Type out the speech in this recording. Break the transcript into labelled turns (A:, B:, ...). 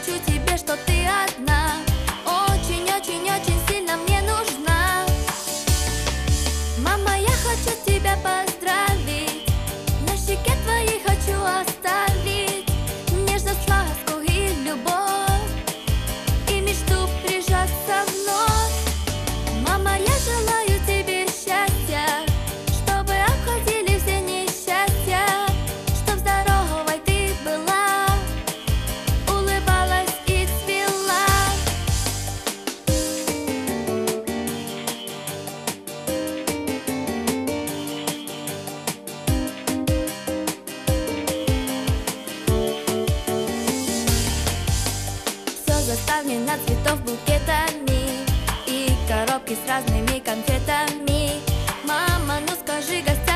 A: шепчу тебе, что ты одна. Очень-очень-очень сильно мне нужна. Мама, я хочу тебя поздравить, на щеке твоей хочу оставить нежность, ласку и любовь, и мечту прижаться вновь. Мама, я желаю тебе счастья, чтобы обходили все несчастья, чтоб здоровой ты была, улыбалась и цвела. Все заставлено цветов букетами и коробки с разными конфетами. Мама, ну скажи гостям,